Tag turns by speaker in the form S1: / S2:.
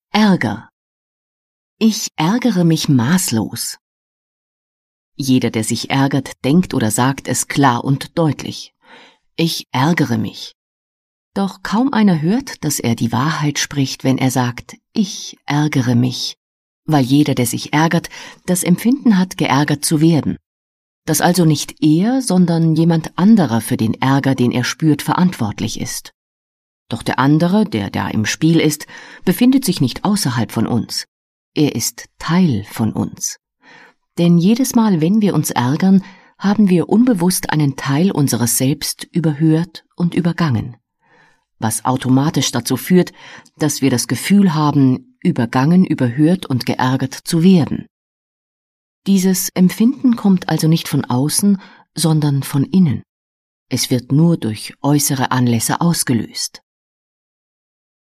S1: Ärger. Ich ärgere mich maßlos. Jeder, der sich ärgert, denkt oder sagt es klar und deutlich. Ich ärgere mich. Doch kaum einer hört, dass er die Wahrheit spricht, wenn er sagt, ich ärgere mich, weil jeder, der sich ärgert, das Empfinden hat, geärgert zu werden. Dass also nicht er, sondern jemand anderer für den Ärger, den er spürt, verantwortlich ist. Doch der andere, der da im Spiel ist, befindet sich nicht außerhalb von uns. Er ist Teil von uns. Denn jedes Mal, wenn wir uns ärgern, haben wir unbewusst einen Teil unseres Selbst überhört und übergangen. Was automatisch dazu führt, dass wir das Gefühl haben, übergangen, überhört und geärgert zu werden. Dieses Empfinden kommt also nicht von außen, sondern von innen. Es wird nur durch äußere Anlässe ausgelöst.